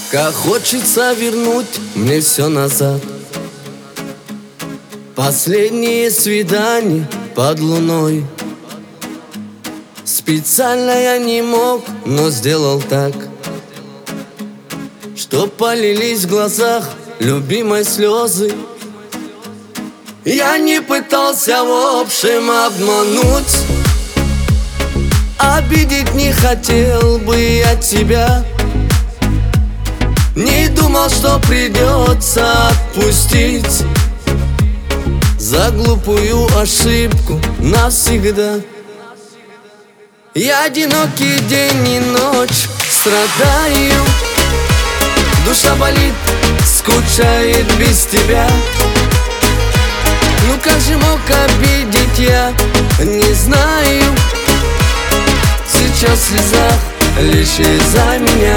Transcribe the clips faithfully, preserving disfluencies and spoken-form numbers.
Как хочется вернуть мне все назад. Последние свидания под луной. Специально я не мог, но сделал так, что полились в глазах любимой слезы. Я не пытался в общем обмануть, обидеть не хотел бы я тебя. Не думал, что придется отпустить за глупую ошибку навсегда. Я одинокий день и ночь страдаю, душа болит, скучает без тебя. Ну как же мог обидеть я, не знаю. Сейчас в слезах лишь из-за меня.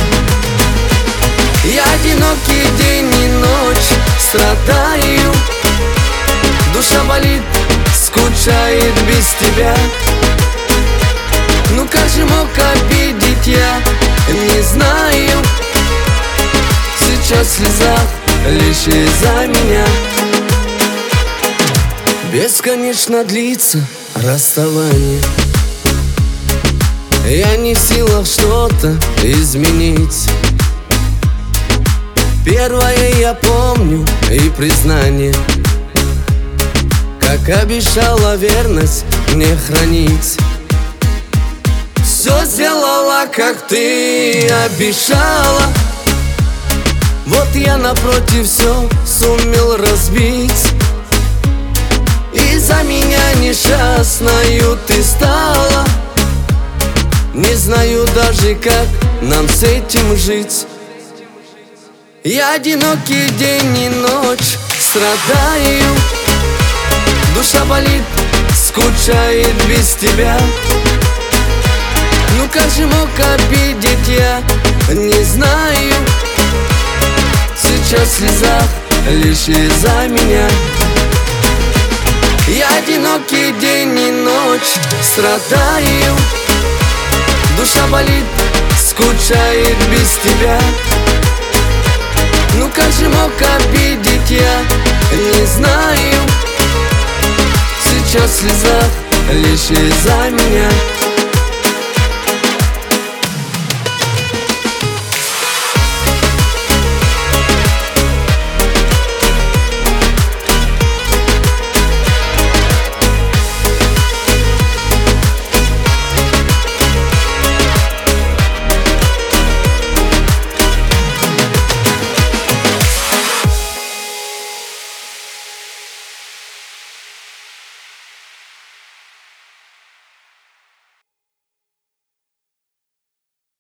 Я одинокий день и ночь страдаю, душа болит, скучает без тебя. Ну как же мог обидеть я, не знаю. Сейчас в слезах лишь из-за меня. Бесконечно длится расставание. Я не в силах что-то изменить. Первое я помню и признание, как обещала верность мне хранить. Все сделала, как ты обещала. Вот я напротив все сумел разбить. Из-за меня несчастною ты стала. Не знаю даже, как нам с этим жить. Я одинокий день и ночь страдаю, душа болит, скучает без тебя. Ну как же мог обидеть я, не знаю. Сейчас в слезах лишь из-за меня. Я одинокий день и ночь страдаю, душа болит, скучает без тебя. Ну как же мог обидеть я, не знаю. Сейчас в слезах лишь из-за меня.